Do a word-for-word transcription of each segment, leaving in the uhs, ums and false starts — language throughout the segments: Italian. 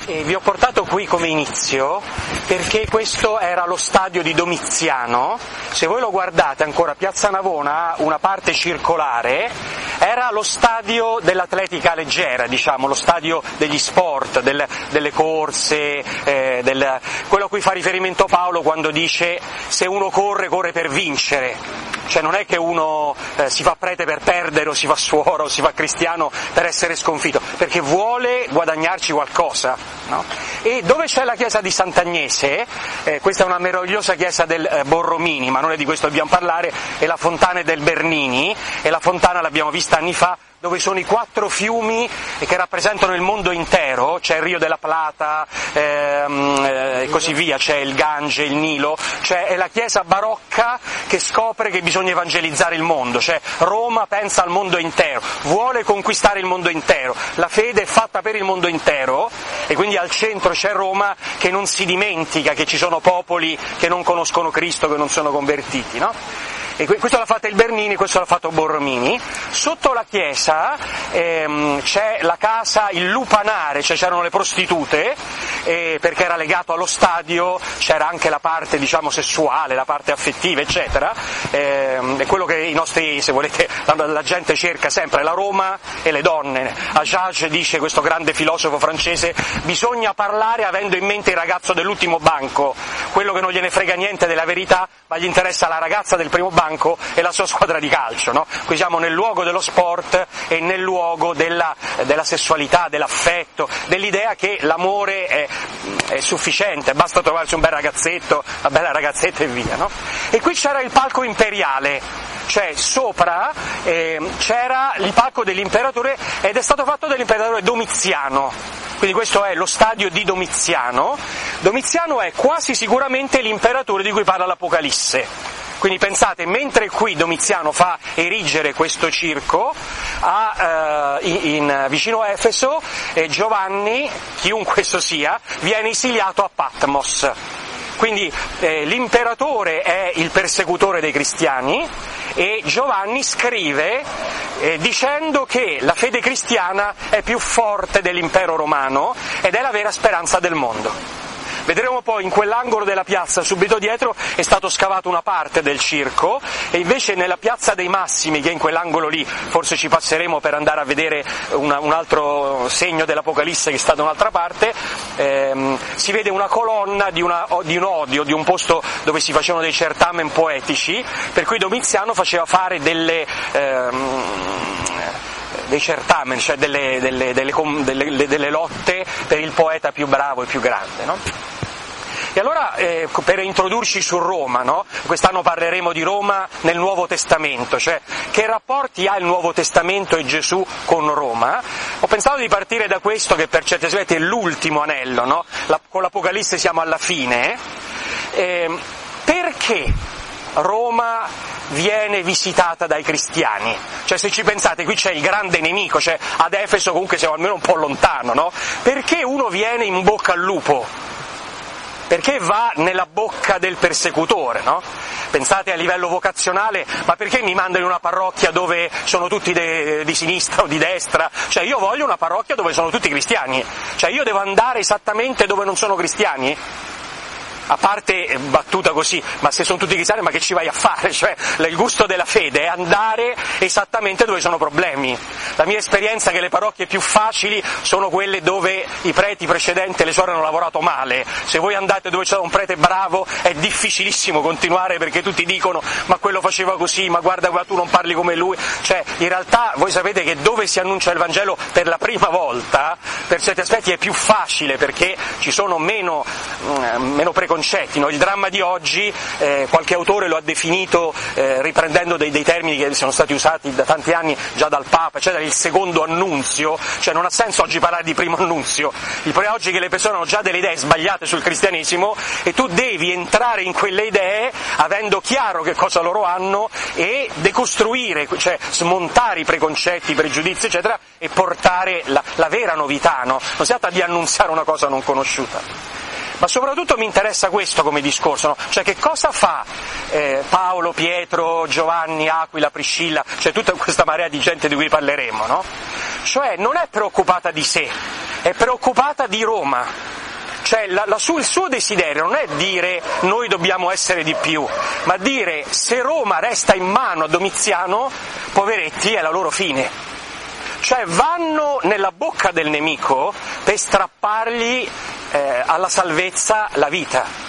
E vi ho portato qui come inizio perché questo era lo stadio di Domiziano. Se voi lo guardate ancora, Piazza Navona ha una parte circolare, era lo stadio dell'atletica leggera, diciamo, lo stadio degli sport, del, delle corse, eh, del, quello a cui fa riferimento Paolo quando dice se uno corre, corre per vincere. Cioè non è che uno eh, si fa prete per perdere o si fa suora o si fa cristiano per essere sconfitto, perché vuole guadagnarci qualcosa, no? E dove c'è la chiesa di Sant'Agnese, eh, questa è una meravigliosa chiesa del eh, Borromini, ma non è di questo dobbiamo parlare, è la fontana del Bernini, e la fontana l'abbiamo vista anni fa, dove sono i quattro fiumi che rappresentano il mondo intero, c'è il Rio della Plata ehm, e eh, così via, c'è il Gange, il Nilo, cioè è la chiesa barocca che scopre che bisogna evangelizzare il mondo, cioè Roma pensa al mondo intero, vuole conquistare il mondo intero, la fede è fatta per il mondo intero e quindi al centro c'è Roma che non si dimentica che ci sono popoli che non conoscono Cristo, che non sono convertiti, no? E questo l'ha fatto il Bernini, questo l'ha fatto Borromini. Sotto la chiesa ehm, c'è la casa, il lupanare, cioè c'erano le prostitute, eh, perché era legato allo stadio, c'era anche la parte, diciamo, sessuale, la parte affettiva, eccetera. Ehm, è quello che i nostri, se volete, la, la gente cerca sempre, la Roma e le donne. Ajage dice, questo grande filosofo francese, bisogna parlare avendo in mente il ragazzo dell'ultimo banco, quello che non gliene frega niente della verità, ma gli interessa la ragazza del primo banco e la sua squadra di calcio, no? Qui siamo nel luogo dello sport e nel luogo della, della sessualità, dell'affetto, dell'idea che l'amore è, è sufficiente, basta trovarsi un bel ragazzetto, una bella ragazzetta e via, no? E qui c'era il palco imperiale, cioè sopra eh, c'era il palco dell'imperatore ed è stato fatto dall'imperatore Domiziano, quindi questo è lo stadio di Domiziano. Domiziano è quasi sicuramente l'imperatore di cui parla l'Apocalisse. Quindi pensate, mentre qui Domiziano fa erigere questo circo, a, uh, in, in, vicino a Efeso, eh, Giovanni, chiunque esso sia, viene esiliato a Patmos. Quindi eh, l'imperatore è il persecutore dei cristiani e Giovanni scrive eh, dicendo che la fede cristiana è più forte dell'impero romano ed è la vera speranza del mondo. Vedremo poi in quell'angolo della piazza subito dietro è stato scavato una parte del circo e invece nella piazza dei Massimi, che è in quell'angolo lì, forse ci passeremo per andare a vedere una, un altro segno dell'Apocalisse che sta da un'altra parte, ehm, si vede una colonna di, una, di un odio, di un posto dove si facevano dei certamen poetici, per cui Domiziano faceva fare delle... Ehm, dei certamen, cioè delle, delle, delle, delle, delle lotte per il poeta più bravo e più grande, no? E allora, eh, per introdurci su Roma, no? Quest'anno parleremo di Roma nel Nuovo Testamento, cioè che rapporti ha il Nuovo Testamento e Gesù con Roma. Ho pensato di partire da questo, che per certi aspetti è l'ultimo anello, no? La, con l'Apocalisse siamo alla fine. Eh, perché Roma viene visitata dai cristiani? Cioè, se ci pensate, qui c'è il grande nemico, cioè ad Efeso comunque siamo almeno un po' lontano, no? Perché uno viene in bocca al lupo? Perché va nella bocca del persecutore, no? Pensate a livello vocazionale, ma perché mi mandano in una parrocchia dove sono tutti de, di sinistra o di destra? Cioè io voglio una parrocchia dove sono tutti cristiani, cioè io devo andare esattamente dove non sono cristiani? A parte battuta così, ma se sono tutti cristiani, ma che ci vai a fare? Cioè, il gusto della fede è andare esattamente dove sono problemi. La mia esperienza è che le parrocchie più facili sono quelle dove i preti precedenti e le suore hanno lavorato male. Se voi andate dove c'è un prete bravo è difficilissimo continuare, perché tutti dicono ma quello faceva così, ma guarda tu non parli come lui. Cioè, in realtà voi sapete che dove si annuncia il Vangelo per la prima volta, per certi aspetti è più facile, perché ci sono meno, meno preconcetti. No? Il dramma di oggi, eh, qualche autore lo ha definito, eh, riprendendo dei, dei termini che sono stati usati da tanti anni già dal Papa, cioè il secondo annunzio, cioè non ha senso oggi parlare di primo annunzio, il problema oggi è che le persone hanno già delle idee sbagliate sul cristianesimo e tu devi entrare in quelle idee avendo chiaro che cosa loro hanno e decostruire, cioè smontare i preconcetti, i pregiudizi eccetera e portare la, la vera novità, no? Non si tratta di annunziare una cosa non conosciuta. Ma soprattutto mi interessa questo come discorso, no? Cioè che cosa fa eh, Paolo, Pietro, Giovanni, Aquila, Priscilla, cioè tutta questa marea di gente di cui parleremo, no? Cioè non è preoccupata di sé, è preoccupata di Roma. Cioè la, la su, il suo desiderio non è dire noi dobbiamo essere di più, ma dire se Roma resta in mano a Domiziano, poveretti, è la loro fine. Cioè vanno nella bocca del nemico per strappargli eh, alla salvezza la vita.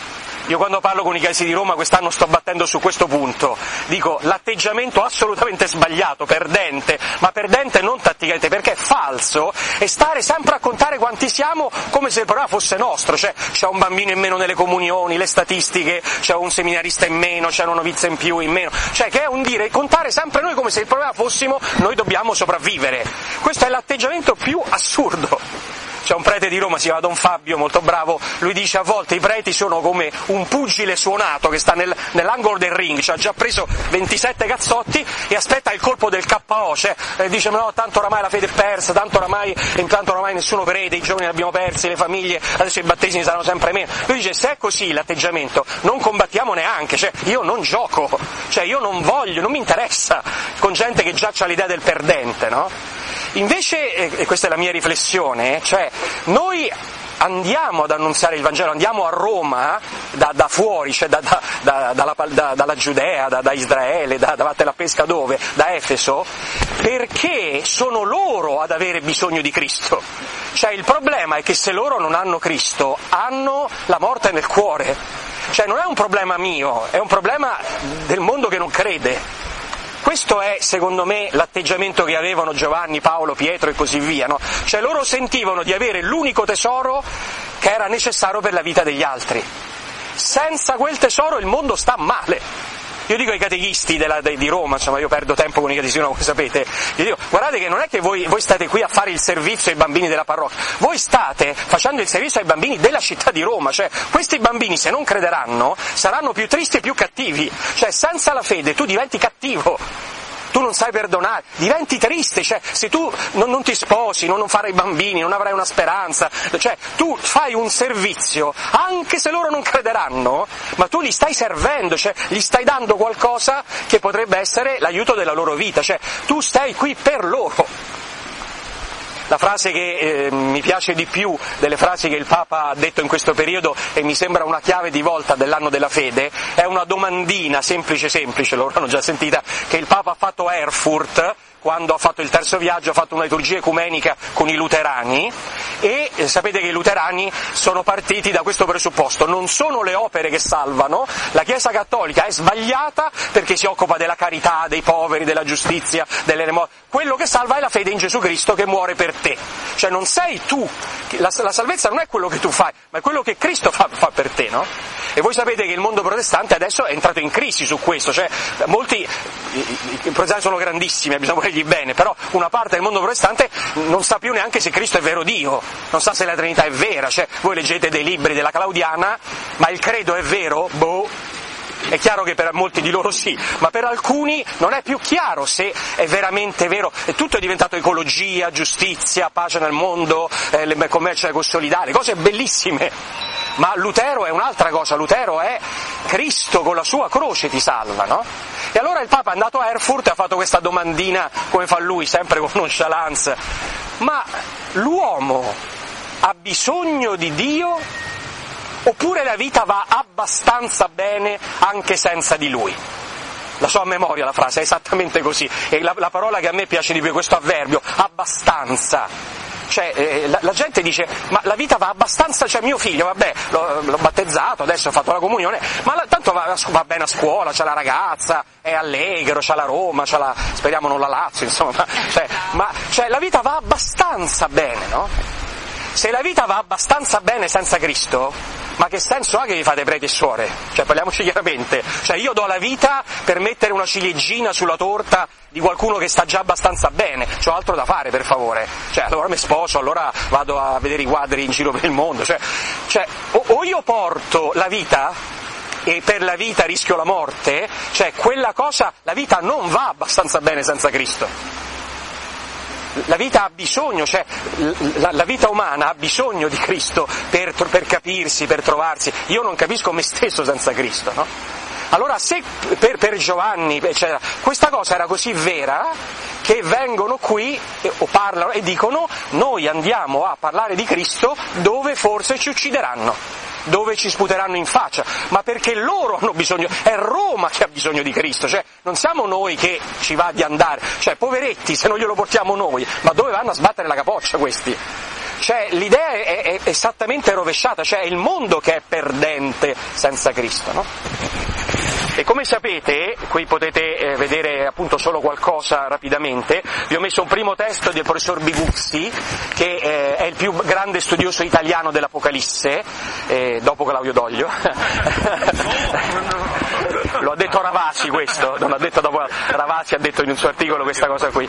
Io quando parlo con i chiesi di Roma quest'anno sto battendo su questo punto, dico l'atteggiamento assolutamente sbagliato, perdente, ma perdente non tatticamente perché è falso, e stare sempre a contare quanti siamo come se il problema fosse nostro, cioè c'è un bambino in meno nelle comunioni, le statistiche, c'è un seminarista in meno, c'è una novizia in più, in meno, cioè che è un dire, contare sempre noi come se il problema fossimo noi dobbiamo sopravvivere. Questo è l'atteggiamento più assurdo. C'è un prete di Roma, si chiama Don Fabio, molto bravo, lui dice a volte i preti sono come un pugile suonato che sta nel, nell'angolo del ring, cioè ha già preso ventisette cazzotti e aspetta il colpo del K O, cioè eh, dice no, tanto oramai la fede è persa, tanto oramai, tanto oramai nessuno crede, i giovani li abbiamo persi, le famiglie, adesso i battesimi saranno sempre meno. Lui dice se è così l'atteggiamento non combattiamo neanche, cioè io non gioco, cioè io non voglio, non mi interessa con gente che già ha l'idea del perdente, no? Invece, e questa è la mia riflessione, cioè noi andiamo ad annunziare il Vangelo, andiamo a Roma da, da fuori, cioè da, da, da, dalla, da, dalla Giudea, da, da Israele, da, da Vatte la Pesca dove? Da Efeso, perché sono loro ad avere bisogno di Cristo. Cioè il problema è che se loro non hanno Cristo, hanno la morte nel cuore. Cioè non è un problema mio, è un problema del mondo che non crede. Questo è, secondo me, l'atteggiamento che avevano Giovanni, Paolo, Pietro e così via, no? Cioè loro sentivano di avere l'unico tesoro che era necessario per la vita degli altri. Senza quel tesoro il mondo sta male. Io dico ai catechisti della, de, di Roma, insomma io perdo tempo con i catechisti, come sapete, io dico guardate che non è che voi, voi state qui a fare il servizio ai bambini della parrocchia, voi state facendo il servizio ai bambini della città di Roma, cioè questi bambini se non crederanno saranno più tristi e più cattivi, cioè senza la fede tu diventi cattivo. Tu non sai perdonare, diventi triste, cioè se tu non, non ti sposi, non, non farai bambini, non avrai una speranza, cioè tu fai un servizio, anche se loro non crederanno, ma tu li stai servendo, cioè gli stai dando qualcosa che potrebbe essere l'aiuto della loro vita, cioè tu stai qui per loro. La frase che eh, mi piace di più delle frasi che il Papa ha detto in questo periodo e mi sembra una chiave di volta dell'anno della fede è una domandina semplice semplice, loro hanno già sentita, che il Papa ha fatto a Erfurt quando ha fatto il terzo viaggio, ha fatto una liturgia ecumenica con i luterani e eh, sapete che i luterani sono partiti da questo presupposto, non sono le opere che salvano, la Chiesa Cattolica è sbagliata perché si occupa della carità, dei poveri, della giustizia, delle remore, quello che salva è la fede in Gesù Cristo che muore per te, cioè non sei tu, la, la salvezza non è quello che tu fai, ma è quello che Cristo fa, fa per te, no? E voi sapete che il mondo protestante adesso è entrato in crisi su questo, cioè molti, i, i, i protestanti sono grandissimi, bisogna volergli bene, però una parte del mondo protestante non sa più neanche se Cristo è vero Dio, non sa se la Trinità è vera, cioè voi leggete dei libri della Claudiana, ma il credo è vero? Boh. È chiaro che per molti di loro sì, ma per alcuni non è più chiaro se è veramente vero, e tutto è diventato ecologia, giustizia, pace nel mondo, eh, il commercio ecosolidale, cose bellissime, ma Lutero è un'altra cosa, Lutero è Cristo con la sua croce ti salva, no? E allora il Papa è andato a Erfurt e ha fatto questa domandina, come fa lui, sempre con nonchalance, ma l'uomo ha bisogno di Dio? Oppure la vita va abbastanza bene anche senza di lui? La so a memoria la frase, è esattamente così. E la, la parola che a me piace di più è questo avverbio, abbastanza. Cioè, eh, la, la gente dice, ma la vita va abbastanza, cioè mio figlio, vabbè, l'ho, l'ho battezzato, adesso ho fatto la comunione, ma la, tanto va, va bene a scuola, c'ha la ragazza, è allegro, c'ha la Roma, c'ha la, speriamo non la Lazio, insomma. Cioè, ma cioè, la vita va abbastanza bene, no? Se la vita va abbastanza bene senza Cristo, ma che senso ha che vi fate preti e suore? Cioè, parliamoci chiaramente. Cioè, io do la vita per mettere una ciliegina sulla torta di qualcuno che sta già abbastanza bene. C'ho altro da fare, per favore. Cioè, allora mi sposo, allora vado a vedere i quadri in giro per il mondo. Cioè, cioè o, o io porto la vita e per la vita rischio la morte, cioè quella cosa, la vita non va abbastanza bene senza Cristo. La vita ha bisogno, cioè la, la vita umana ha bisogno di Cristo per, per capirsi, per trovarsi. Io non capisco me stesso senza Cristo, no? Allora se per, per Giovanni eccetera, questa cosa era così vera che vengono qui e, o parlano e dicono noi andiamo a parlare di Cristo dove forse ci uccideranno, dove ci sputeranno in faccia, ma perché loro hanno bisogno, è Roma che ha bisogno di Cristo, cioè non siamo noi che ci va di andare, cioè poveretti se non glielo portiamo noi, ma dove vanno a sbattere la capoccia questi? Cioè l'idea è, è esattamente rovesciata, cioè è il mondo che è perdente senza Cristo, no? E come sapete, qui potete eh, vedere appunto solo qualcosa rapidamente, vi ho messo un primo testo del professor Biguzzi, che eh, è il più grande studioso italiano dell'Apocalisse, eh, dopo Claudio Doglio. Lo ha detto Ravasi questo, non ha detto dopo, Ravasi ha detto in un suo articolo questa cosa qui,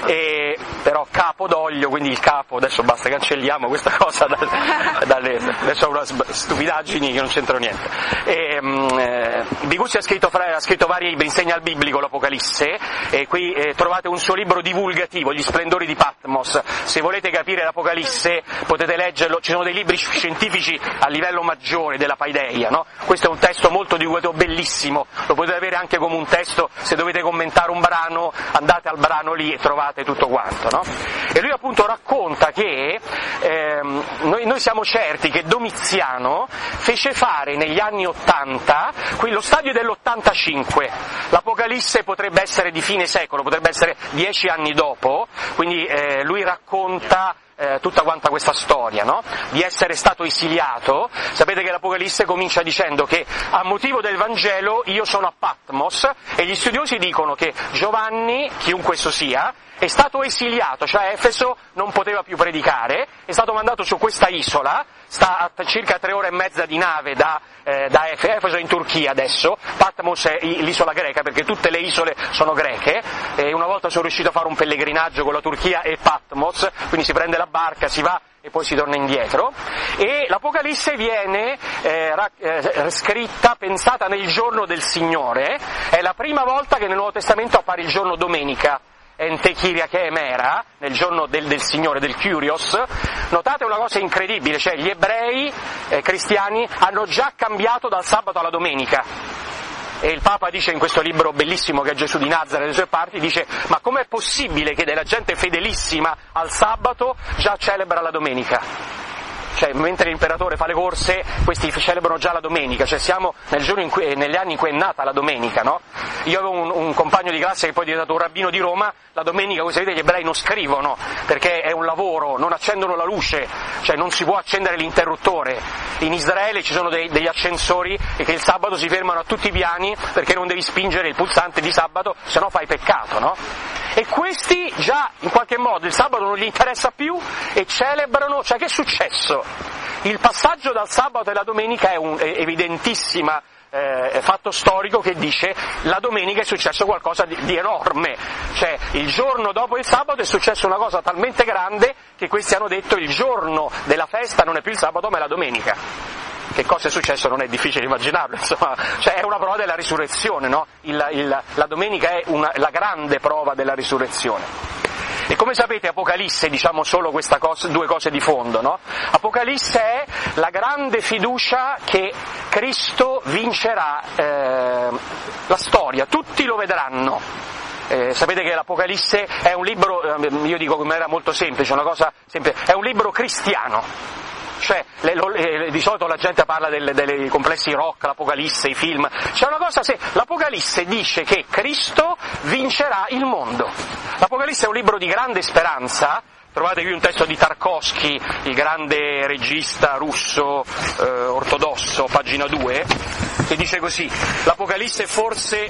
e, però capo Doglio, quindi il capo, adesso basta, cancelliamo questa cosa dalle, dalle adesso una stupidaggini che non c'entrano niente. E, eh, Biguzzi ha scritto, ha scritto vari libri, insegna il biblico l'Apocalisse, e qui eh, trovate un suo libro divulgativo, Gli splendori di Patmos. Se volete capire l'Apocalisse potete leggerlo, ci sono dei libri scientifici a livello maggiore della Paideia, no? Questo è un testo molto divulgativo, bellissimo, lo potete avere anche come un testo, se dovete commentare un brano andate al brano lì e trovate tutto quanto, no? E lui appunto racconta che ehm, noi, noi siamo certi che Domiziano fece fare negli anni ottanta, qui lo stadio dell'ottantacinque, l'Apocalisse potrebbe essere di fine secolo, potrebbe essere dieci anni dopo, quindi eh, lui racconta Eh, tutta quanta questa storia, no? Di essere stato esiliato. Sapete che l'Apocalisse comincia dicendo che a motivo del Vangelo io sono a Patmos, e gli studiosi dicono che Giovanni, chiunque esso sia, è stato esiliato, cioè a Efeso non poteva più predicare, è stato mandato su questa isola, sta a circa tre ore e mezza di nave da, eh, da Efeso, Efeso è in Turchia adesso, Patmos è l'isola greca perché tutte le isole sono greche, e una volta sono riuscito a fare un pellegrinaggio con la Turchia e Patmos, quindi si prende la barca, si va e poi si torna indietro, e l'Apocalisse viene eh, ra- eh, scritta, pensata nel giorno del Signore, è la prima volta che nel Nuovo Testamento appare il giorno domenica, Ente Kyriake Emera, nel giorno del, del Signore, del Kyrios. Notate una cosa incredibile, cioè gli ebrei eh, cristiani hanno già cambiato dal sabato alla domenica. E il Papa dice in questo libro bellissimo che è Gesù di Nazareth, le sue parti, dice ma com'è possibile che della gente fedelissima al sabato già celebra la domenica? Cioè, mentre l'imperatore fa le corse, questi celebrano già la domenica, cioè siamo nel giorno in cui, negli anni in cui è nata la domenica, no? Io avevo un, un compagno di classe che poi è diventato un rabbino di Roma, la domenica, come sapete, gli ebrei non scrivono, perché è un lavoro, non accendono la luce, cioè non si può accendere l'interruttore. In Israele ci sono dei, degli ascensori che il sabato si fermano a tutti i piani, perché non devi spingere il pulsante di sabato, se no fai peccato, no? E questi già, in qualche modo, il sabato non gli interessa più e celebrano, cioè che è successo? Il passaggio dal sabato alla domenica è un è evidentissima eh, fatto storico che dice la domenica è successo qualcosa di, di enorme, cioè il giorno dopo il sabato è successa una cosa talmente grande che questi hanno detto il giorno della festa non è più il sabato ma è la domenica. Che cosa è successo non è difficile immaginarlo, insomma, cioè è una prova della risurrezione, no? Il, il, la domenica è una, la grande prova della risurrezione. E come sapete Apocalisse, diciamo solo questa cosa, due cose di fondo, no? Apocalisse è la grande fiducia che Cristo vincerà eh, la storia, tutti lo vedranno. Eh, sapete che l'Apocalisse è un libro, eh, io dico in maniera molto semplice, una cosa semplice, è un libro cristiano. Cioè, le, lo, le, di solito la gente parla del, dei complessi rock, l'Apocalisse, i film. C'è una cosa, se l'Apocalisse dice che Cristo vincerà il mondo. L'Apocalisse è un libro di grande speranza. Trovate qui un testo di Tarkovsky, il grande regista russo eh, ortodosso, pagina due, che dice così: l'Apocalisse è forse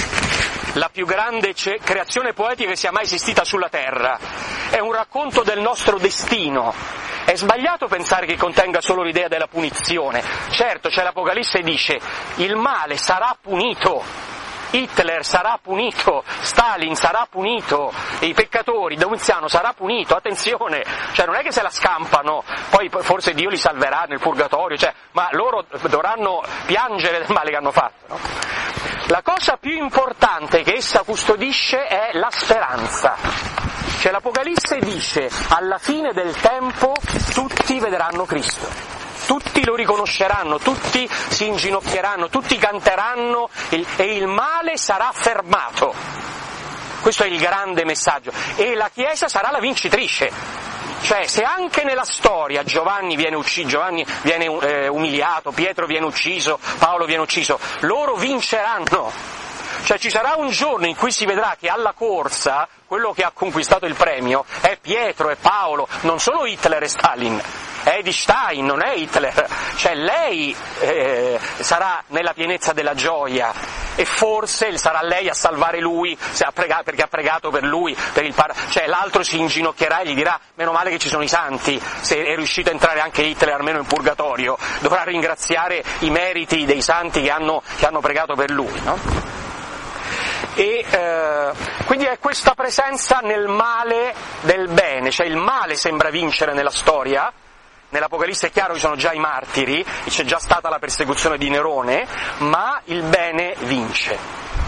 la più grande creazione poetica che sia mai esistita sulla terra. È un racconto del nostro destino. È sbagliato pensare che contenga solo l'idea della punizione. Certo, c'è l'Apocalisse dice il male sarà punito, Hitler sarà punito, Stalin sarà punito, i peccatori, Domiziano sarà punito, attenzione, cioè non è che se la scampano, poi forse Dio li salverà nel purgatorio, cioè, ma loro dovranno piangere del male che hanno fatto, no? La cosa più importante che essa custodisce è la speranza. Cioè l'Apocalisse dice alla fine del tempo tutti vedranno Cristo. tutti lo riconosceranno, tutti si inginocchieranno, tutti canteranno il, e il male sarà fermato. Questo è il grande messaggio. E la Chiesa sarà la vincitrice. Cioè, se anche nella storia Giovanni viene ucciso, Giovanni viene eh, umiliato, Pietro viene ucciso, Paolo viene ucciso, loro vinceranno. Cioè ci sarà un giorno in cui si vedrà che alla corsa quello che ha conquistato il premio è Pietro e Paolo, non sono Hitler e Stalin, è Edith Stein, non è Hitler. Cioè lei eh, sarà nella pienezza della gioia e forse sarà lei a salvare lui a pregare, perché ha pregato per lui, per il par- cioè l'altro si inginocchierà e gli dirà meno male che ci sono i santi, se è riuscito a entrare anche Hitler almeno in purgatorio, dovrà ringraziare i meriti dei santi che hanno, che hanno pregato per lui, no? E eh, quindi è questa presenza nel male del bene, cioè il male sembra vincere nella storia. Nell'Apocalisse è chiaro che ci sono già i martiri, c'è già stata la persecuzione di Nerone, ma il bene vince.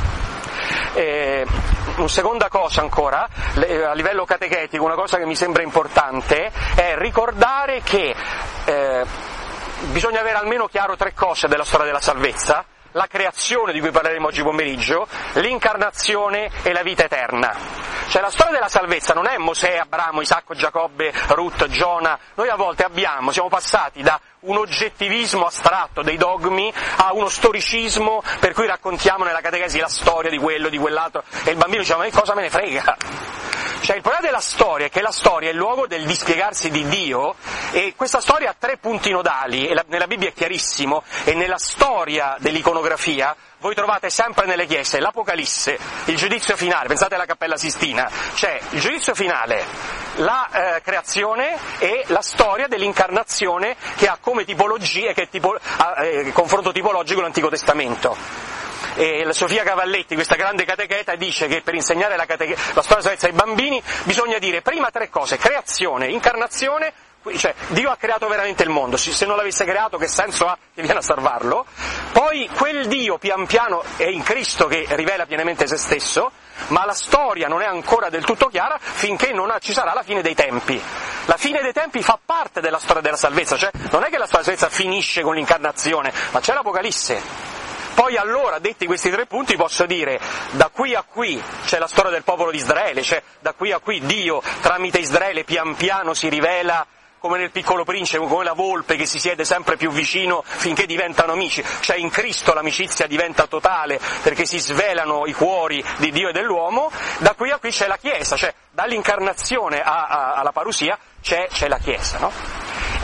Eh, una seconda cosa ancora, a livello catechetico, una cosa che mi sembra importante è ricordare che eh, bisogna avere almeno chiaro tre cose della storia della salvezza: la creazione, di cui parleremo oggi pomeriggio, l'incarnazione e la vita eterna. Cioè la storia della salvezza non è Mosè, Abramo, Isacco, Giacobbe, Ruth, Giona. Noi a volte abbiamo, siamo passati da un oggettivismo astratto dei dogmi a uno storicismo per cui raccontiamo nella catechesi la storia di quello, di quell'altro, e il bambino dice ma che cosa me ne frega? Cioè il problema della storia è che la storia è il luogo del dispiegarsi di Dio, e questa storia ha tre punti nodali, e la, nella Bibbia è chiarissimo, e nella storia dell'iconografia voi trovate sempre nelle chiese l'Apocalisse, il giudizio finale, pensate alla Cappella Sistina, c'è il giudizio finale, la eh, creazione e la storia dell'incarnazione che ha come tipologia, che è tipo, eh, confronto tipologico l'Antico Testamento. E la Sofia Cavalletti, questa grande catecheta, dice che per insegnare la, cateche- la storia della salvezza ai bambini bisogna dire prima tre cose: creazione, incarnazione, cioè Dio ha creato veramente il mondo, se non l'avesse creato che senso ha che viene a salvarlo? Poi quel Dio pian piano è in Cristo che rivela pienamente se stesso, ma la storia non è ancora del tutto chiara finché non ci sarà la fine dei tempi. La fine dei tempi fa parte della storia della salvezza, cioè non è che la storia della salvezza finisce con l'incarnazione, ma c'è l'Apocalisse. Poi allora, detti questi tre punti, posso dire, da qui a qui c'è la storia del popolo di Israele, cioè da qui a qui Dio tramite Israele pian piano si rivela come nel Piccolo Principe, come la volpe che si siede sempre più vicino finché diventano amici, cioè in Cristo l'amicizia diventa totale perché si svelano i cuori di Dio e dell'uomo. Da qui a qui c'è la Chiesa, cioè dall'incarnazione a, a, alla parusia c'è, c'è la Chiesa, no?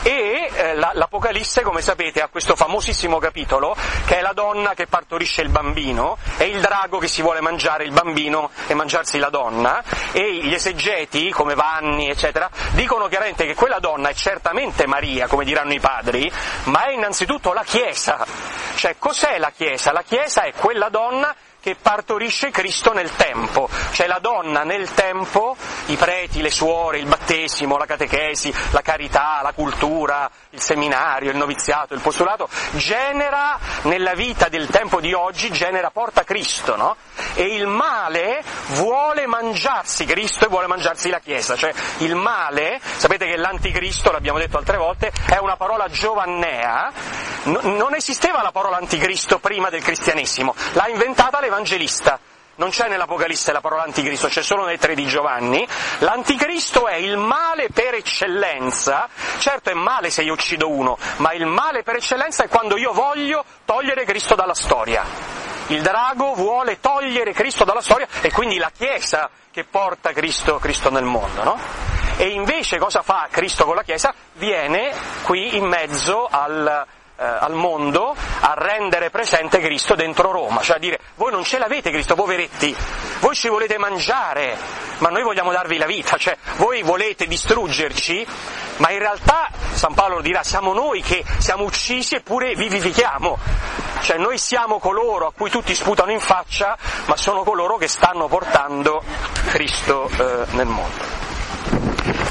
E eh, la, l'Apocalisse, come sapete, ha questo famosissimo capitolo che è la donna che partorisce il bambino e il drago che si vuole mangiare il bambino e mangiarsi la donna, e gli esegeti, come Vanni, eccetera, dicono chiaramente che quella donna è certamente Maria, come diranno i padri, ma è innanzitutto la Chiesa. Cioè, cos'è la Chiesa? La Chiesa è quella donna che partorisce Cristo nel tempo, cioè la donna nel tempo, i preti, le suore, il battesimo, la catechesi, la carità, la cultura, il seminario, il noviziato, il postulato, genera nella vita del tempo di oggi, genera, porta Cristo, no? E il male vuole mangiarsi Cristo e vuole mangiarsi la Chiesa, cioè il male, sapete che l'anticristo, l'abbiamo detto altre volte, è una parola giovannea, no, non esisteva la parola anticristo prima del cristianesimo, l'ha inventata l'Evangelista. Non c'è nell'Apocalisse la parola anticristo, c'è solo nei tre di Giovanni. L'anticristo è il male per eccellenza, certo è male se io uccido uno, ma il male per eccellenza è quando io voglio togliere Cristo dalla storia. Il drago vuole togliere Cristo dalla storia, e quindi la Chiesa che porta Cristo, Cristo nel mondo, no? E invece cosa fa Cristo con la Chiesa? Viene qui in mezzo al... Eh, al mondo a rendere presente Cristo dentro Roma, cioè a dire voi non ce l'avete Cristo, poveretti, voi ci volete mangiare, ma noi vogliamo darvi la vita, cioè voi volete distruggerci, ma in realtà San Paolo dirà siamo noi che siamo uccisi eppure vivifichiamo, cioè noi siamo coloro a cui tutti sputano in faccia, ma sono coloro che stanno portando Cristo eh, nel mondo.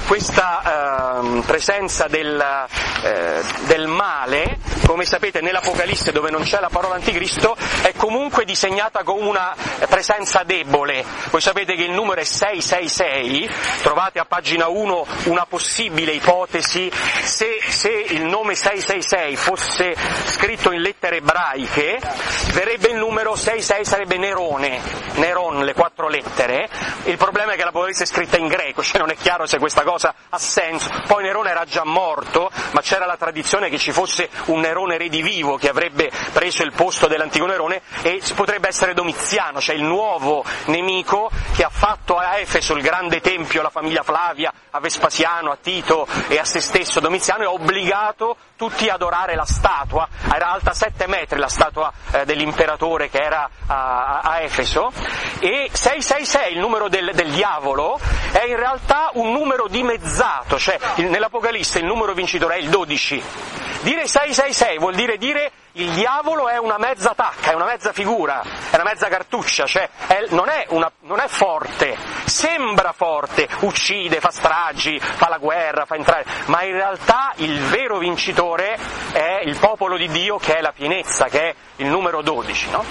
questa eh, presenza del, eh, del male, come sapete nell'Apocalisse dove non c'è la parola anticristo, è comunque disegnata come una presenza debole. Voi sapete che il numero è sei sei sei, trovate a pagina uno una possibile ipotesi, se, se il nome sei sei sei fosse scritto in lettere ebraiche, verrebbe il numero sei sei, sarebbe Nerone, Neron, le quattro lettere. Il problema è che l'Apocalisse è scritta in greco, cioè non è chiaro se questa cosa ha senso. Poi Nerone era già morto, ma c'era la tradizione che ci fosse un Nerone redivivo che avrebbe preso il posto dell'antico Nerone, e potrebbe essere Domiziano, cioè il nuovo nemico che ha fatto a Efeso il grande tempio, la famiglia Flavia, a Vespasiano, a Tito e a se stesso Domiziano, e ha obbligato tutti ad adorare la statua. Era alta sette metri la statua eh, dell'imperatore che era a, a Efeso, e sei sei sei, il numero del, del diavolo, è in realtà un numero dimezzato, cioè il, nell'Apocalisse il numero vincitore è il dodici. Dire sei sei sei vuol dire dire il diavolo è una mezza tacca, è una mezza figura, è una mezza cartuccia, cioè è, non, è una, non è forte, sembra forte, uccide, fa stragi, fa la guerra, fa entrare, ma in realtà il vero vincitore è il popolo di Dio, che è la pienezza, che è il numero dodici, no?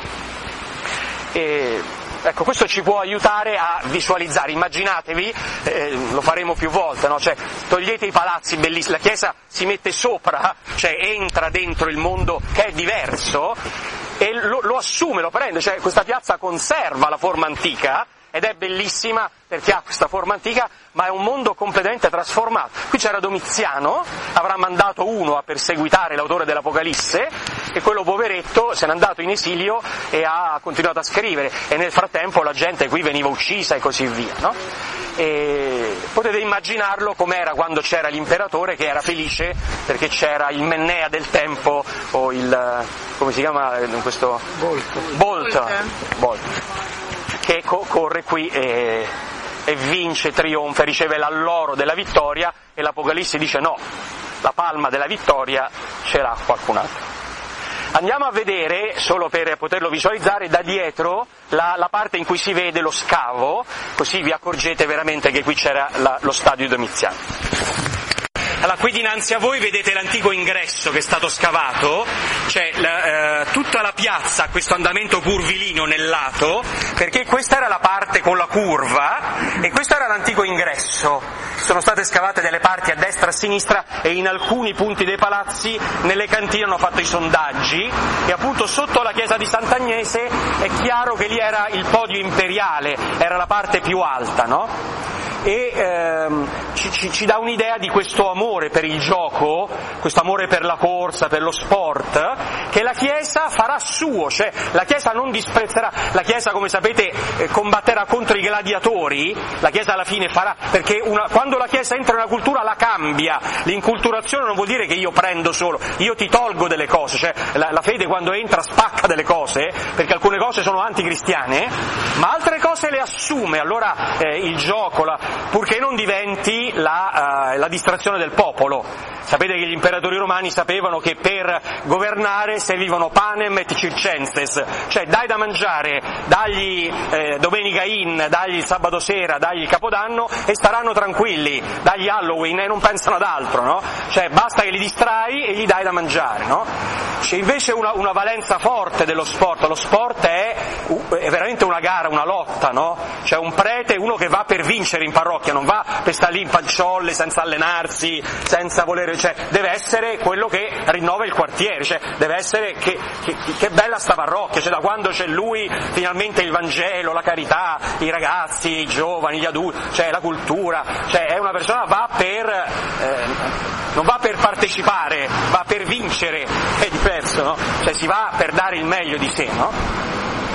E ecco, questo ci può aiutare a visualizzare, immaginatevi, eh, lo faremo più volte, no? Cioè, togliete i palazzi bellissimi, la Chiesa si mette sopra, cioè entra dentro il mondo che è diverso, e lo, lo assume, lo prende, cioè questa piazza conserva la forma antica, ed è bellissima perché ha questa forma antica, ma è un mondo completamente trasformato. Qui c'era Domiziano, avrà mandato uno a perseguitare l'autore dell'Apocalisse, e quello poveretto se n'è andato in esilio e ha continuato a scrivere, e nel frattempo la gente qui veniva uccisa e così via, no? E potete immaginarlo com'era quando c'era l'imperatore, che era felice perché c'era il Mennea del tempo, o il, come si chiama questo? Bolt. Bolt. Bolt. Che co- corre qui e, e vince, trionfa, riceve l'alloro della vittoria, e l'Apocalisse dice no, la palma della vittoria ce l'ha qualcun altro. Andiamo a vedere, solo per poterlo visualizzare, da dietro la, la parte in cui si vede lo scavo, così vi accorgete veramente che qui c'era la, lo stadio di Domiziano. Allora, qui dinanzi a voi vedete l'antico ingresso che è stato scavato, c'è la, eh, tutta la piazza ha questo andamento curvilineo nel lato, perché questa era la parte con la curva, e questo era l'antico ingresso. Sono state scavate delle parti a destra e a sinistra, e in alcuni punti dei palazzi, nelle cantine, hanno fatto i sondaggi, e appunto sotto la chiesa di Sant'Agnese è chiaro che lì era il podio imperiale, era la parte più alta, no? E ehm, ci, ci, ci dà un'idea di questo amore per il gioco, questo amore per la corsa, per lo sport, che la Chiesa farà suo, cioè la Chiesa non disprezzerà, la Chiesa, come sapete, eh, combatterà contro i gladiatori, la Chiesa alla fine farà, perché una, quando la Chiesa entra in una cultura la cambia, l'inculturazione non vuol dire che io prendo solo, io ti tolgo delle cose, cioè la, la fede quando entra spacca delle cose, perché alcune cose sono anticristiane, ma altre cose le assume, allora eh, il gioco, la, purché non diventi la, uh, la distrazione del popolo. Sapete che gli imperatori romani sapevano che per governare servivano panem et circenses, cioè dai da mangiare, dagli eh, domenica in, dagli il sabato sera, dagli il capodanno, e staranno tranquilli, dagli Halloween e non pensano ad altro, no? Cioè basta che li distrai e gli dai da mangiare, no? C'è invece una, una valenza forte dello sport, lo sport è, è veramente una gara, una lotta, no? Cioè un prete è uno che va per vincere in parrocchia, non va per stare lì in facciolle, senza allenarsi, senza volere, cioè deve essere quello che rinnova il quartiere, cioè deve essere che, che, che bella sta parrocchia, cioè da quando c'è lui finalmente il Vangelo, la carità, i ragazzi, i giovani, gli adulti, cioè la cultura, cioè è una persona va per eh, non va per partecipare, va per vincere, è diverso, no? Cioè si va per dare il meglio di sé, no?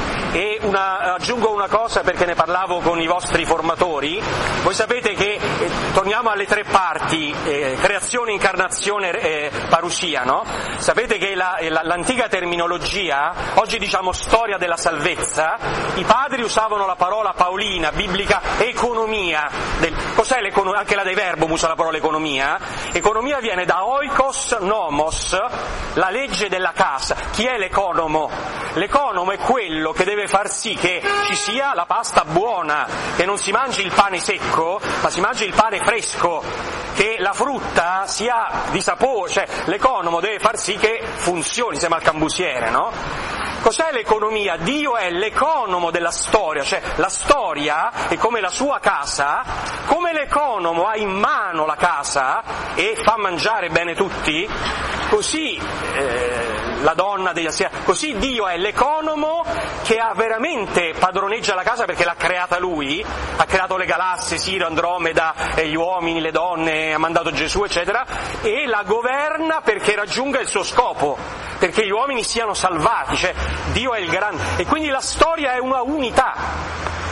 E una, aggiungo una cosa perché ne parlavo con i vostri formatori, voi sapete che, eh, torniamo alle tre parti, eh, creazione, incarnazione e eh, parusia, no? Sapete che la, la, l'antica terminologia, oggi diciamo storia della salvezza, i padri usavano la parola paolina, biblica, economia. Del, cos'è l'economia? Anche la De Verbum usa la parola economia. Economia viene da oikos nomos, la legge della casa. Chi è l'economo? L'economo è quello che deve far sì che ci sia la pasta buona, che non si mangi il pane secco, ma si mangi il pane fresco, che la frutta sia di sapore, cioè l'economo deve far sì che funzioni, sembra il cambusiere, no? Cos'è l'economia? Dio è l'economo della storia, cioè la storia è come la sua casa, come l'economo ha in mano la casa e fa mangiare bene tutti, così eh, la donna degli assiemi, così Dio è l'economo che ha veramente padroneggia la casa perché l'ha creata lui, ha creato le galassie, Siro, Andromeda, gli uomini, le donne, ha mandato Gesù, eccetera, e la governa perché raggiunga il suo scopo, perché gli uomini siano salvati, cioè Dio è il grande, e quindi la storia è una unità.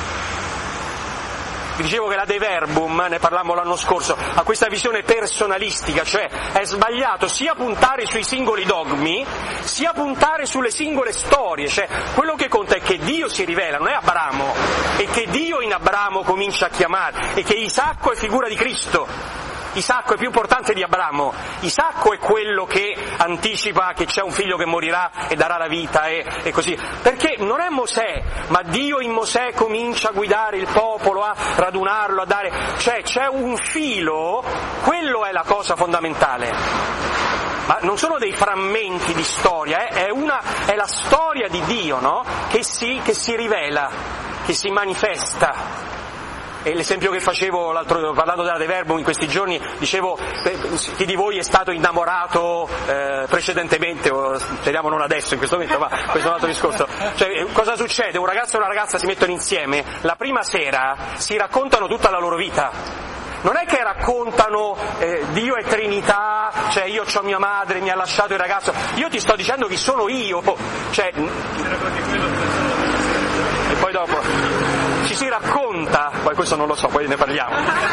Vi dicevo che la De Verbum, ne parlammo l'anno scorso, ha questa visione personalistica, cioè è sbagliato sia puntare sui singoli dogmi, sia puntare sulle singole storie, cioè quello che conta è che Dio si rivela, non è Abramo, e che Dio in Abramo comincia a chiamare, e che Isacco è figura di Cristo. Isacco è più importante di Abramo, Isacco è quello che anticipa che c'è un figlio che morirà e darà la vita e, e così, perché non è Mosè, ma Dio in Mosè comincia a guidare il popolo, a radunarlo, a dare, cioè c'è un filo, quello è la cosa fondamentale. Ma non sono dei frammenti di storia, eh? è, una, è la storia di Dio, no? Che si, che si rivela, che si manifesta. E l'esempio che facevo l'altro, parlando della De Verbum in questi giorni, dicevo, chi di voi è stato innamorato eh, precedentemente, o speriamo non adesso in questo momento, ma questo è un altro discorso. Cioè, cosa succede? Un ragazzo e una ragazza si mettono insieme, la prima sera si raccontano tutta la loro vita. Non è che raccontano eh, Dio è Trinità, cioè io ho mia madre, mi ha lasciato il ragazzo, io ti sto dicendo chi sono io, cioè, e poi dopo ci si racconta, poi questo non lo so, poi ne parliamo,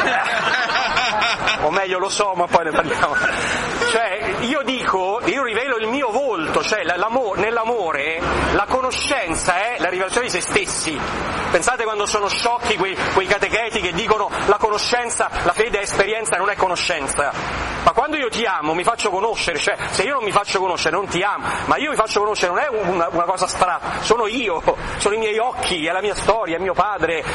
o meglio lo so ma poi ne parliamo, cioè io dico, io rivelo il mio volto, cioè l'amore, nell'amore la conoscenza è la rivelazione di se stessi. Pensate quando sono sciocchi quei, quei catecheti che dicono la conoscenza, la fede è esperienza, non è conoscenza. Ma quando io ti amo mi faccio conoscere, cioè se io non mi faccio conoscere non ti amo, ma io mi faccio conoscere, non è una, una cosa astratta, sono io, sono i miei occhi, è la mia storia, è mio padre,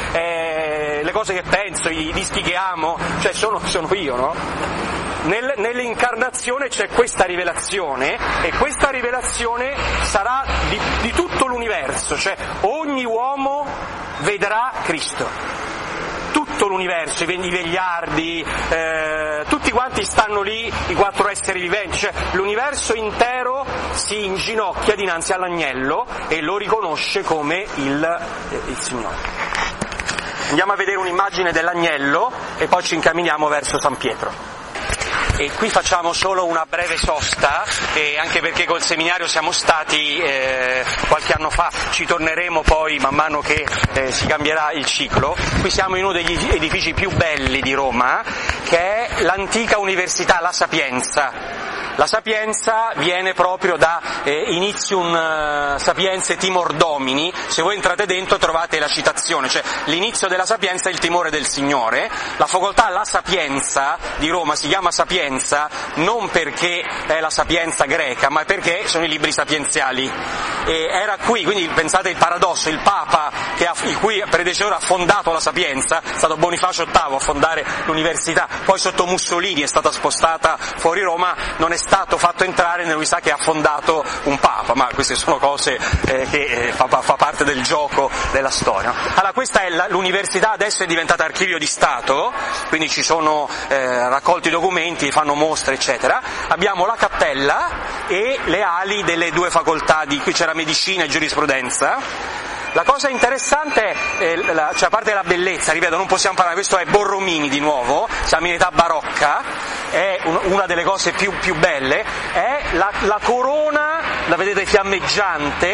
è le cose che penso, i dischi che amo, cioè sono, sono io, no? Nel, nell'incarnazione c'è questa rivelazione e questa rivelazione sarà di, di tutto l'universo, cioè ogni uomo vedrà Cristo. Tutto l'universo, i vegliardi, eh, tutti quanti stanno lì, i quattro esseri viventi, cioè l'universo intero si inginocchia dinanzi all'agnello e lo riconosce come il, eh, il Signore. Andiamo a vedere un'immagine dell'agnello e poi ci incamminiamo verso San Pietro. E qui facciamo solo una breve sosta, e anche perché col seminario siamo stati eh, qualche anno fa, ci torneremo poi man mano che eh, si cambierà il ciclo. Qui siamo in uno degli edifici più belli di Roma, che è l'antica università La Sapienza. La Sapienza viene proprio da eh, Initium uh, Sapienzae Timor Domini, se voi entrate dentro trovate la citazione, cioè l'inizio della Sapienza è il timore del Signore. La facoltà La Sapienza di Roma si chiama Sapienza non perché è la sapienza greca, ma perché sono i libri sapienziali. E era qui, quindi pensate il paradosso, il Papa che ha, il cui predecessore ha fondato la Sapienza, è stato Bonifacio ottavo a fondare l'università, poi sotto Mussolini è stata spostata fuori Roma, non è stato fatto entrare nell'università che ha fondato un Papa, ma queste sono cose eh, che eh, fa, fa parte del gioco della storia. Allora questa è la, l'università, adesso è diventata archivio di Stato, quindi ci sono eh, raccolti documenti, fanno mostre eccetera. Abbiamo la cappella e le ali delle due facoltà, di qui c'era medicina e giurisprudenza. La cosa interessante, è, la, cioè a parte la bellezza, ripeto, non possiamo parlare, questo è Borromini di nuovo, siamo in età barocca, è un, una delle cose più, più belle, è la, la corona, la vedete fiammeggiante,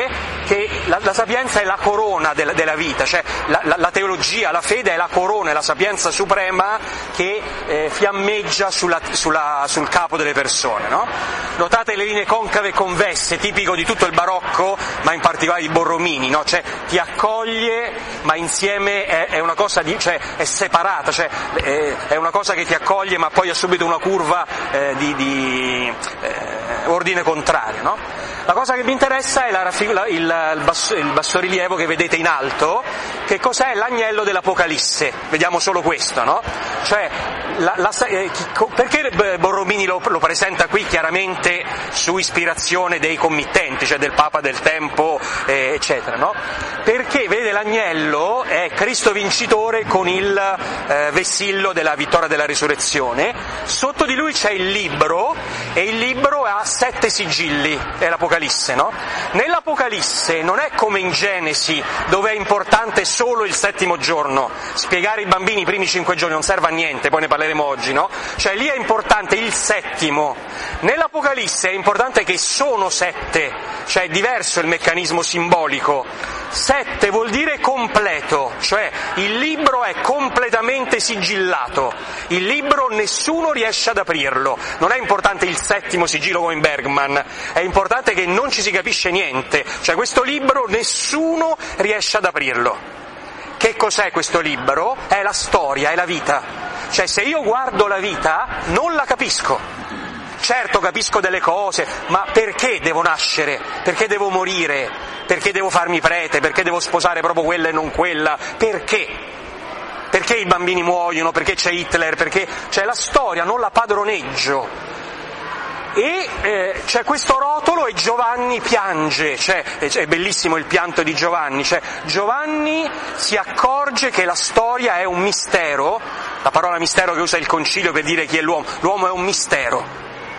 che la, la sapienza è la corona della, della vita, cioè la, la, la teologia, la fede è la corona, è la sapienza suprema che eh, fiammeggia sulla, sulla, sul capo delle persone, no? Notate le linee concave e convesse, tipico di tutto il barocco, ma in particolare di Borromini, no? Cioè ti accoglie, ma insieme è, è una cosa di, cioè è separata, cioè è, è una cosa che ti accoglie, ma poi ha subito una curva eh, di, di eh, ordine contrario, no? La cosa che mi interessa è la, il, il, basso, il bassorilievo che vedete in alto, che cos'è l'agnello dell'Apocalisse, vediamo solo questo, no? Cioè, la, la, eh, perché Borromini lo, lo presenta qui chiaramente su ispirazione dei committenti, cioè del Papa del tempo, eh, eccetera, no? Perché, vede, l'agnello è Cristo vincitore con il eh, vessillo della vittoria della risurrezione, sotto di lui c'è il libro, e il libro ha sette sigilli, è l'Apocalisse, no? Nell'Apocalisse non è come in Genesi, dove è importante solo il settimo giorno, spiegare ai bambini i primi cinque giorni non serve a niente, poi ne parleremo oggi, no? Cioè lì è importante il settimo. Nell'Apocalisse è importante che sono sette, cioè è diverso il meccanismo simbolico. Sette vuol dire completo, cioè il libro è completamente sigillato, il libro nessuno riesce ad aprirlo, non è importante il settimo sigillo come in Bergman, è importante che non ci si capisce niente, cioè questo libro nessuno riesce ad aprirlo. Che cos'è questo libro? È la storia, è la vita, cioè se io guardo la vita non la capisco. Certo capisco delle cose, ma perché devo nascere? Perché devo morire? Perché devo farmi prete? Perché devo sposare proprio quella e non quella? Perché? Perché i bambini muoiono? Perché c'è Hitler? Perché c'è la storia, non la padroneggio. E eh, c'è questo rotolo e Giovanni piange, cioè, è bellissimo il pianto di Giovanni, cioè Giovanni si accorge che la storia è un mistero, la parola mistero che usa il concilio per dire chi è l'uomo, l'uomo è un mistero.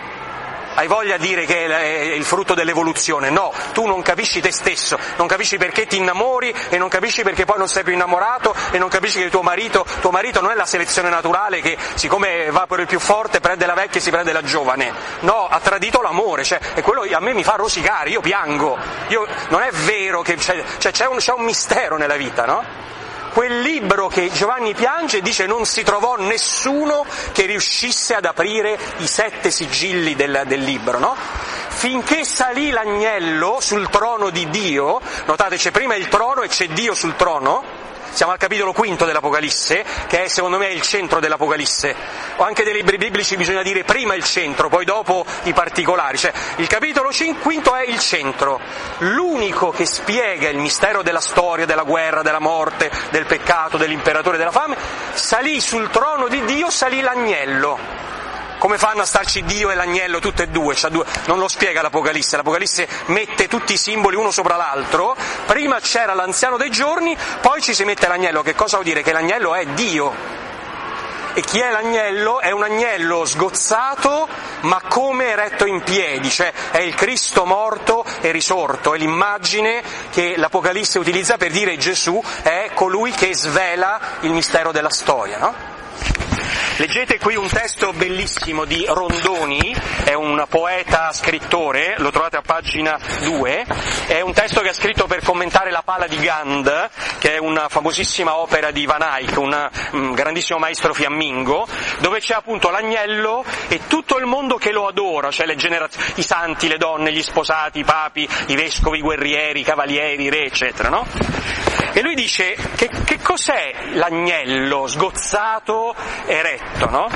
Hai voglia di dire che è il frutto dell'evoluzione? No, tu non capisci te stesso, non capisci perché ti innamori e non capisci perché poi non sei più innamorato e non capisci che tuo marito, tuo marito non è la selezione naturale che siccome va per il più forte prende la vecchia e si prende la giovane. No, ha tradito l'amore, cioè, e quello a me mi fa rosicare, io piango, io, non è vero che c'è, cioè, c'è, un, c'è un mistero nella vita, no? Quel libro che Giovanni piange dice non si trovò nessuno che riuscisse ad aprire i sette sigilli del, del libro, no? Finché salì l'agnello sul trono di Dio, notate c'è prima il trono e c'è Dio sul trono, siamo al capitolo quinto dell'Apocalisse, che è secondo me il centro dell'Apocalisse, o anche dei libri biblici bisogna dire prima il centro, poi dopo i particolari, cioè il capitolo quinto è il centro, l'unico che spiega il mistero della storia, della guerra, della morte, del peccato, dell'imperatore, della fame, salì sul trono di Dio, salì l'agnello. Come fanno a starci Dio e l'agnello tutte e due? Cioè, due? Non lo spiega l'Apocalisse, l'Apocalisse mette tutti i simboli uno sopra l'altro, prima c'era l'anziano dei giorni, poi ci si mette l'agnello, che cosa vuol dire? Che l'agnello è Dio. E chi è l'agnello? È un agnello sgozzato ma come eretto in piedi, cioè è il Cristo morto e risorto, è l'immagine che l'Apocalisse utilizza per dire Gesù è colui che svela il mistero della storia, no? Leggete qui un testo bellissimo di Rondoni, è un poeta scrittore, lo trovate a pagina due, è un testo che ha scritto per commentare La pala di Gand, che è una famosissima opera di Van Eyck, un, un grandissimo maestro fiammingo, dove c'è appunto l'agnello e tutto il mondo che lo adora, cioè le generazioni, i santi, le donne, gli sposati, i papi, i vescovi, i guerrieri, i cavalieri, i re, eccetera, no? E lui dice che, che cos'è l'agnello sgozzato eretto, no?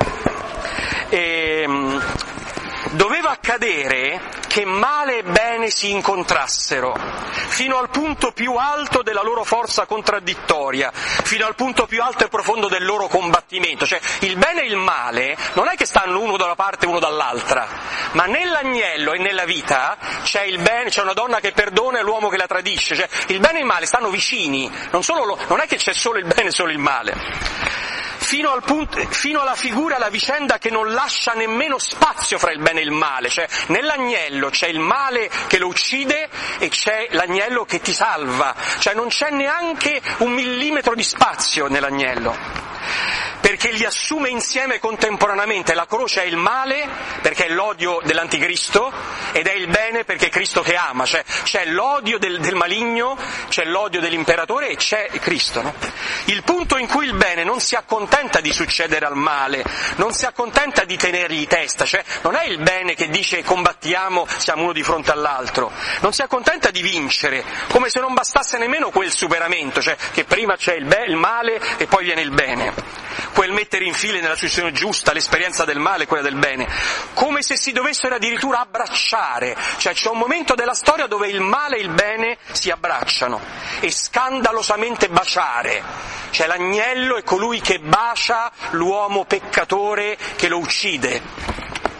E, doveva accadere che male e bene si incontrassero, fino al punto più alto della loro forza contraddittoria, fino al punto più alto e profondo del loro combattimento. Cioè il bene e il male non è che stanno uno da una parte e uno dall'altra, ma nell'agnello e nella vita c'è il bene, c'è una donna che perdona e l'uomo che la tradisce, cioè il bene e il male stanno vicini, non, solo lo, non è che c'è solo il bene e solo il male. Fino, al punto, fino alla figura, alla vicenda che non lascia nemmeno spazio fra il bene e il male, cioè nell'agnello c'è il male che lo uccide e c'è l'agnello che ti salva, cioè non c'è neanche un millimetro di spazio nell'agnello. perché li assume insieme contemporaneamente. La croce è il male, perché è l'odio dell'anticristo, ed è il bene perché è Cristo che ama, cioè c'è l'odio del, del maligno, c'è l'odio dell'imperatore e c'è Cristo, no? Il punto in cui il bene non si accontenta di succedere al male, non si accontenta di tenergli testa, cioè non è il bene che dice combattiamo, siamo uno di fronte all'altro, non si accontenta di vincere, come se non bastasse nemmeno quel superamento, cioè che prima c'è il, be- il male e poi viene il bene, quel mettere in fila nella situazione giusta l'esperienza del male e quella del bene, come se si dovessero addirittura abbracciare, cioè c'è un momento della storia dove il male e il bene si abbracciano e scandalosamente baciare, cioè l'agnello è colui che bacia l'uomo peccatore che lo uccide.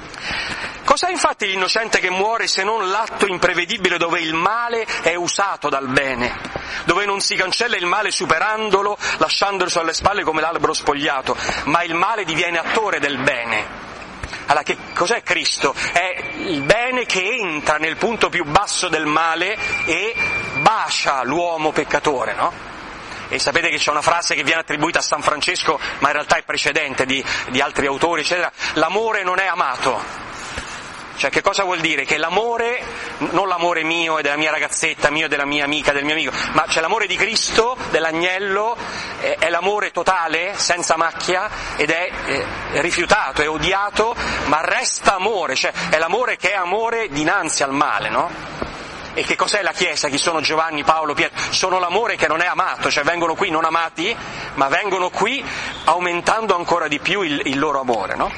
Cos'è infatti l'innocente che muore se non l'atto imprevedibile dove il male è usato dal bene, dove non si cancella il male superandolo, lasciandolo sulle spalle come l'albero spogliato, ma il male diviene attore del bene. Allora, che cos'è Cristo? È il bene che entra nel punto più basso del male e bacia l'uomo peccatore, no? E sapete che c'è una frase che viene attribuita a San Francesco, ma in realtà è precedente di, di altri autori, eccetera: l'amore non è amato. Cioè, che cosa vuol dire? Che l'amore, non l'amore mio e della mia ragazzetta, mio e della mia amica, del mio amico, ma c'è l'amore di Cristo, dell'agnello, è, è l'amore totale, senza macchia, ed è, è rifiutato, è odiato, ma resta amore, cioè è l'amore che è amore dinanzi al male, no? E che cos'è la Chiesa? Chi sono Giovanni, Paolo, Pietro? Sono l'amore che non è amato, cioè vengono qui non amati, ma vengono qui aumentando ancora di più il, il loro amore, no?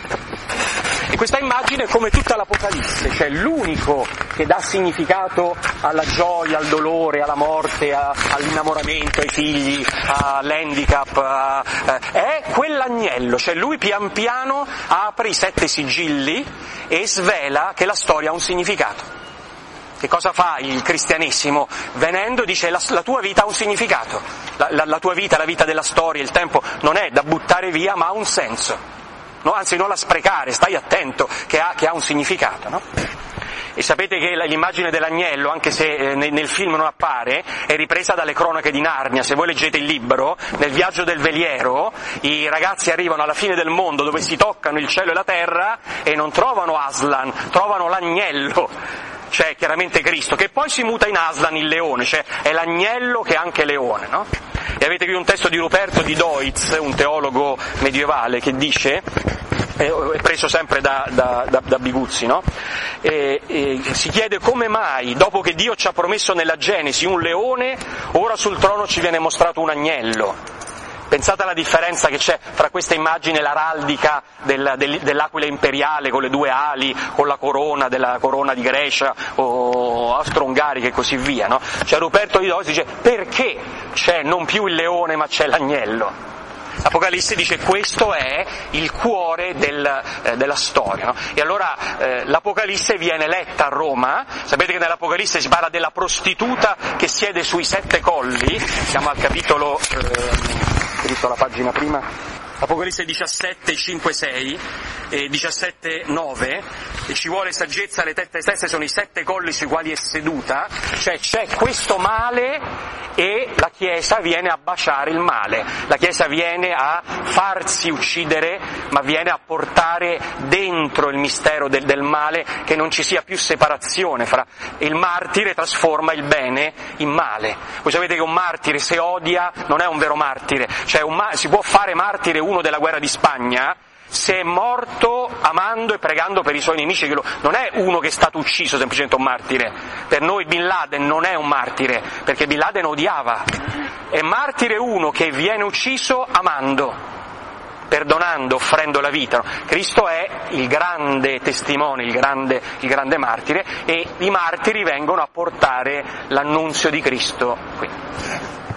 E questa immagine è come tutta l'Apocalisse, cioè l'unico che dà significato alla gioia, al dolore, alla morte, a, all'innamoramento, ai figli, all'handicap, a, a, è quell'agnello, cioè lui pian piano apre i sette sigilli e svela che la storia ha un significato. Che cosa fa il cristianesimo? Venendo dice la, la tua vita ha un significato, la, la, la tua vita, la vita della storia, il tempo non è da buttare via ma ha un senso. No, anzi non la sprecare, stai attento che ha, che ha un significato, no? E sapete che l'immagine dell'agnello, anche se eh, nel film non appare, è ripresa dalle cronache di Narnia. Se voi leggete il libro, nel viaggio del veliero, i ragazzi arrivano alla fine del mondo dove si toccano il cielo e la terra e non trovano Aslan, trovano l'agnello, cioè chiaramente Cristo, che poi si muta in Aslan, il leone, cioè è l'agnello che è anche leone, no? E avete qui un testo di Ruperto di Deutz, un teologo medievale, che dice, è preso sempre da, da, da, da Biguzzi, no? E, e si chiede come mai, dopo che Dio ci ha promesso nella Genesi un leone, ora sul trono ci viene mostrato un agnello. Pensate alla differenza che c'è fra questa immagine, l'araldica del, del, dell'aquila imperiale con le due ali, con la corona, della corona di Grecia o austro-ungarica e così via, no? Cioè Ruperto di Deutz dice perché c'è non più il leone ma c'è l'agnello? Apocalisse dice questo è il cuore del, eh, della storia, no? E allora eh, l'Apocalisse viene letta a Roma. Sapete che nell'Apocalisse si parla della prostituta che siede sui sette colli, siamo al capitolo, eh, scritto la pagina prima, Apocalisse diciassette, cinque, sei e diciassette, nove, e ci vuole saggezza, le tette stesse sono i sette colli sui quali è seduta, cioè c'è questo male e la Chiesa viene a baciare il male, la Chiesa viene a farsi uccidere, ma viene a portare dentro il mistero del, del male, che non ci sia più separazione fra il martire, trasforma il bene in male. Voi sapete che un martire se odia non è un vero martire, cioè un ma- si può fare martire uno della guerra di Spagna se è morto amando e pregando per i suoi nemici, che lo, non è uno che è stato ucciso semplicemente un martire. Per noi Bin Laden non è un martire, perché Bin Laden odiava. È martire uno che viene ucciso amando, perdonando, offrendo la vita. Cristo è il grande testimone, il grande, il grande martire, e i martiri vengono a portare l'annunzio di Cristo qui.